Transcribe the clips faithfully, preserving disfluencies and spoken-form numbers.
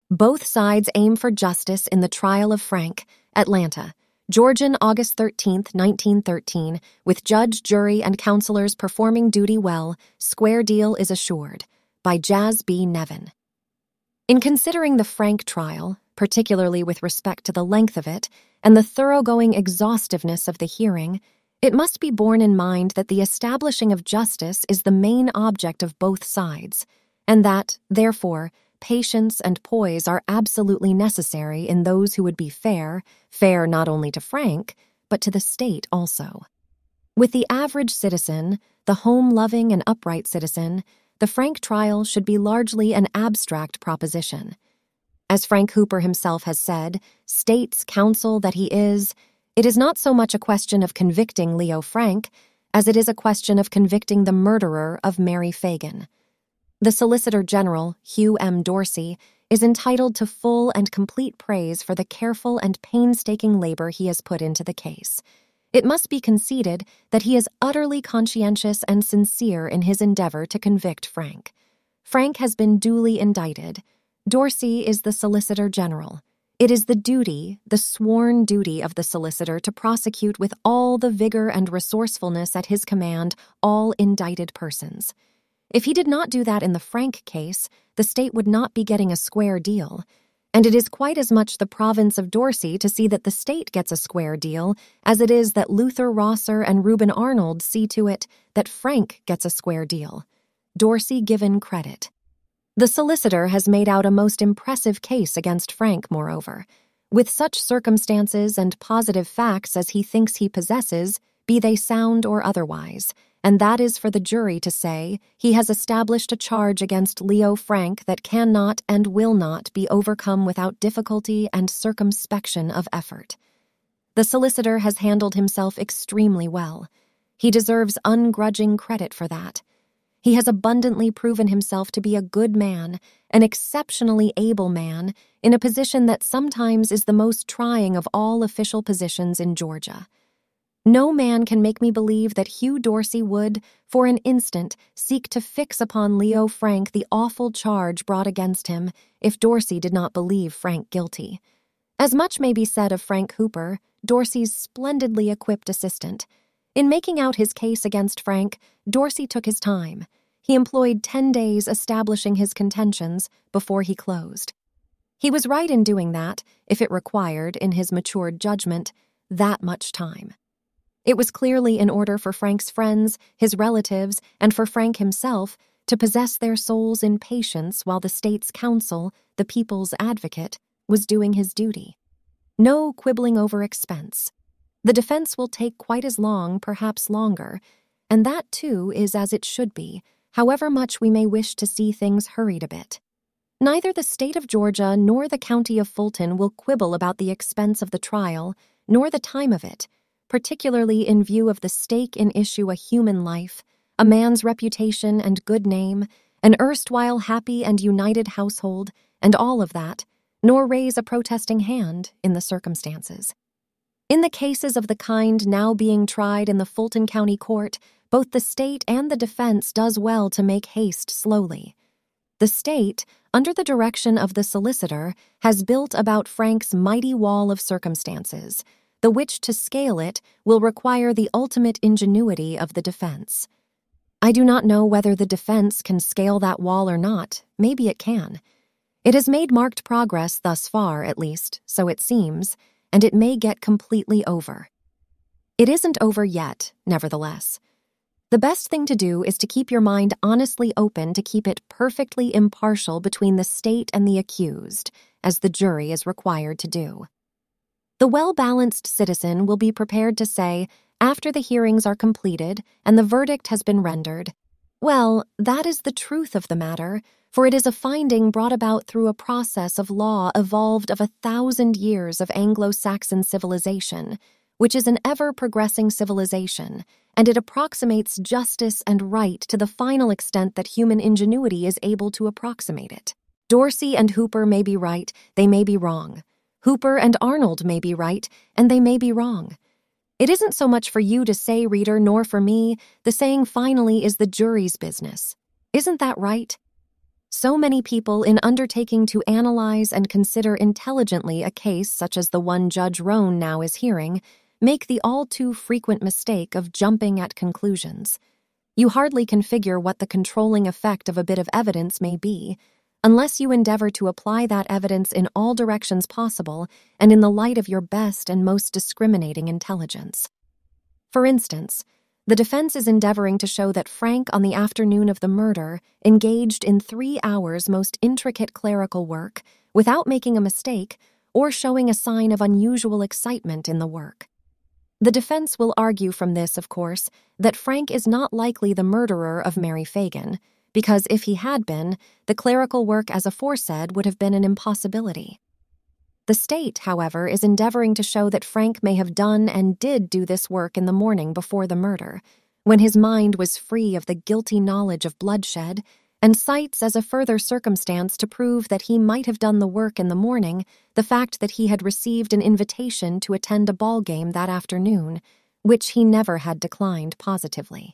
Both sides aim for justice in the trial of Frank, Atlanta, Georgian, August thirteenth, nineteen thirteen, with judge, jury, and counselors performing duty well, square deal is assured. By Jazz B. Nevin. In considering the Frank trial, particularly with respect to the length of it and the thoroughgoing exhaustiveness of the hearing, it must be borne in mind that the establishing of justice is the main object of both sides, and that, therefore, patience and poise are absolutely necessary in those who would be fair, fair not only to Frank, but to the state also. With the average citizen, the home-loving and upright citizen, the Frank trial should be largely an abstract proposition. As Frank Hooper himself has said, state's counsel that he is, it is not so much a question of convicting Leo Frank as it is a question of convicting the murderer of Mary Fagan. The Solicitor General, Hugh M. Dorsey, is entitled to full and complete praise for the careful and painstaking labor he has put into the case. It must be conceded that he is utterly conscientious and sincere in his endeavor to convict Frank. Frank has been duly indicted. Dorsey is the Solicitor General. It is the duty, the sworn duty of the solicitor to prosecute with all the vigor and resourcefulness at his command all indicted persons. If he did not do that in the Frank case, the state would not be getting a square deal, and it is quite as much the province of Dorsey to see that the state gets a square deal as it is that Luther Rosser and Reuben Arnold see to it that Frank gets a square deal. Dorsey given credit. The solicitor has made out a most impressive case against Frank, moreover. With such circumstances and positive facts as he thinks he possesses, be they sound or otherwise, and that is for the jury to say, he has established a charge against Leo Frank that cannot and will not be overcome without difficulty and circumspection of effort. The solicitor has handled himself extremely well. He deserves ungrudging credit for that. He has abundantly proven himself to be a good man, an exceptionally able man, in a position that sometimes is the most trying of all official positions in Georgia. No man can make me believe that Hugh Dorsey would, for an instant, seek to fix upon Leo Frank the awful charge brought against him if Dorsey did not believe Frank guilty. As much may be said of Frank Hooper, Dorsey's splendidly equipped assistant. In making out his case against Frank, Dorsey took his time. He employed ten days establishing his contentions before he closed. He was right in doing that, if it required, in his matured judgment, that much time. It was clearly in order for Frank's friends, his relatives, and for Frank himself to possess their souls in patience while the state's counsel, the people's advocate, was doing his duty. No quibbling over expense. The defense will take quite as long, perhaps longer, and that, too, is as it should be, however much we may wish to see things hurried a bit. Neither the state of Georgia nor the county of Fulton will quibble about the expense of the trial, nor the time of it, particularly in view of the stake in issue a human life, a man's reputation and good name, an erstwhile happy and united household, and all of that, nor raise a protesting hand in the circumstances. In the cases of the kind now being tried in the Fulton County Court, both the state and the defense does well to make haste slowly. The state, under the direction of the solicitor, has built about Frank's mighty wall of circumstances, the which to scale it will require the ultimate ingenuity of the defense. I do not know whether the defense can scale that wall or not. Maybe it can. It has made marked progress thus far, at least, so it seems, and it may get completely over. It isn't over yet, nevertheless. The best thing to do is to keep your mind honestly open to keep it perfectly impartial between the state and the accused, as the jury is required to do. The well-balanced citizen will be prepared to say, after the hearings are completed and the verdict has been rendered, well, that is the truth of the matter, for it is a finding brought about through a process of law evolved of a thousand years of Anglo-Saxon civilization, which is an ever-progressing civilization, and it approximates justice and right to the final extent that human ingenuity is able to approximate it. Dorsey and Hooper may be right, they may be wrong. Hooper and Arnold may be right, and they may be wrong. It isn't so much for you to say, reader, nor for me. The saying finally is the jury's business. Isn't that right? So many people, in undertaking to analyze and consider intelligently a case such as the one Judge Roan now is hearing, make the all too frequent mistake of jumping at conclusions. You hardly can figure what the controlling effect of a bit of evidence may be, unless you endeavor to apply that evidence in all directions possible and in the light of your best and most discriminating intelligence. For instance, the defense is endeavoring to show that Frank, on the afternoon of the murder, engaged in three hours' most intricate clerical work without making a mistake or showing a sign of unusual excitement in the work. The defense will argue from this, of course, that Frank is not likely the murderer of Mary Fagan, because if he had been, the clerical work as aforesaid would have been an impossibility. The state, however, is endeavoring to show that Frank may have done and did do this work in the morning before the murder, when his mind was free of the guilty knowledge of bloodshed, and cites as a further circumstance to prove that he might have done the work in the morning the fact that he had received an invitation to attend a ball game that afternoon, which he never had declined positively.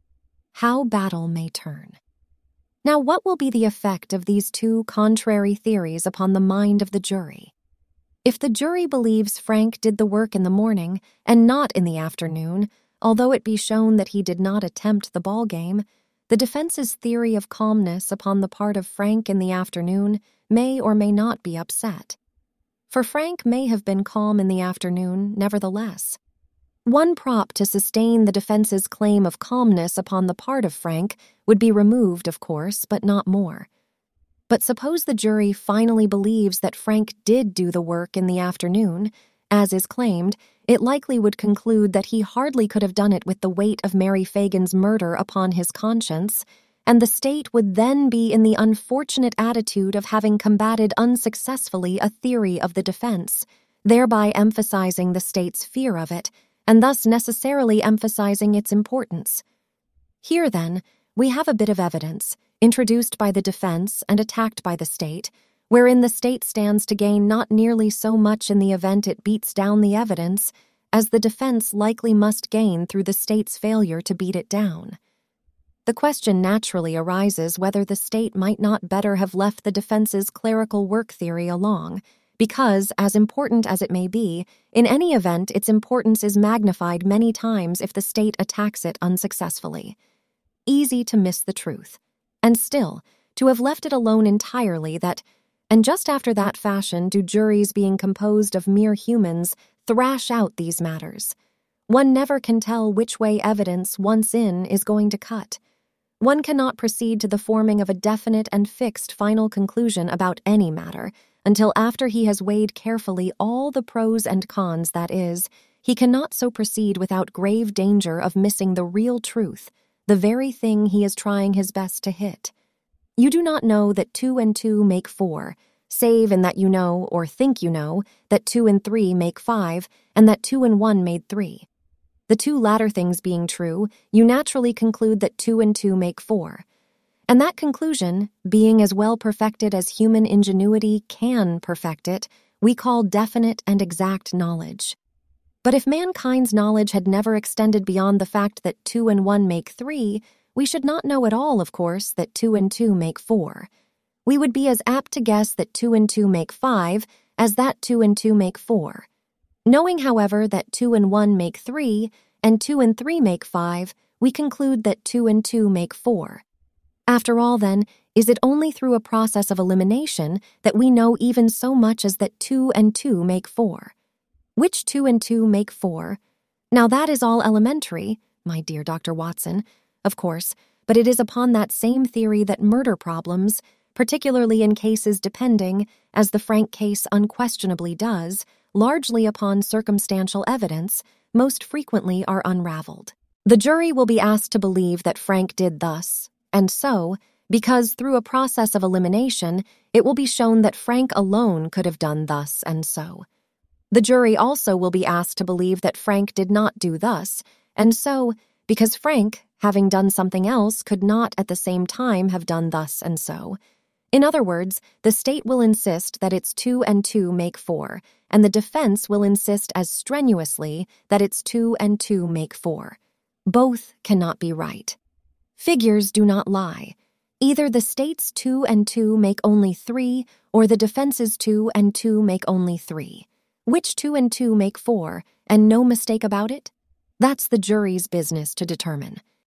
How battle may turn. Now, what will be the effect of these two contrary theories upon the mind of the jury? If the jury believes Frank did the work in the morning and not in the afternoon, although it be shown that he did not attempt the ball game, the defense's theory of calmness upon the part of Frank in the afternoon may or may not be upset. For Frank may have been calm in the afternoon, nevertheless. One prop to sustain the defense's claim of calmness upon the part of Frank would be removed, of course, but not more. But suppose the jury finally believes that Frank did do the work in the afternoon, as is claimed, it likely would conclude that he hardly could have done it with the weight of Mary Fagan's murder upon his conscience, and the state would then be in the unfortunate attitude of having combated unsuccessfully a theory of the defense, thereby emphasizing the state's fear of it, and thus necessarily emphasizing its importance. Here, then, we have a bit of evidence, introduced by the defense and attacked by the state, wherein the state stands to gain not nearly so much in the event it beats down the evidence as the defense likely must gain through the state's failure to beat it down. The question naturally arises whether the state might not better have left the defense's clerical work theory along, because, as important as it may be, in any event its importance is magnified many times if the state attacks it unsuccessfully. Easy to miss the truth. And still, to have left it alone entirely that, and just after that fashion do juries being composed of mere humans thrash out these matters. One never can tell which way evidence, once in, is going to cut. One cannot proceed to the forming of a definite and fixed final conclusion about any matter until after he has weighed carefully all the pros and cons, that is, he cannot so proceed without grave danger of missing the real truth, the very thing he is trying his best to hit. You do not know that two and two make four, save in that you know, or think you know, that two and three make five, and that two and one made three. The two latter things being true, you naturally conclude that two and two make four. And that conclusion, being as well perfected as human ingenuity can perfect it, we call definite and exact knowledge. But if mankind's knowledge had never extended beyond the fact that two and one make three, we should not know at all, of course, that two and two make four. We would be as apt to guess that two and two make five as that two and two make four. Knowing, however, that two and one make three, and two and three make five, we conclude that two and two make four. After all, then, is it only through a process of elimination that we know even so much as that two and two make four? Which two and two make four? Now that is all elementary, my dear Doctor Watson, of course, but it is upon that same theory that murder problems, particularly in cases depending, as the Frank case unquestionably does, largely upon circumstantial evidence, most frequently are unraveled. The jury will be asked to believe that Frank did thus, and so, because through a process of elimination, it will be shown that Frank alone could have done thus and so. The jury also will be asked to believe that Frank did not do thus, and so, because Frank, having done something else, could not at the same time have done thus and so. In other words, the state will insist that its two and two make four, and the defense will insist as strenuously that its two and two make four. Both cannot be right. Figures do not lie. Either the state's two and two make only three, or the defense's two and two make only three. Which two and two make four, and no mistake about it? That's the jury's business to determine.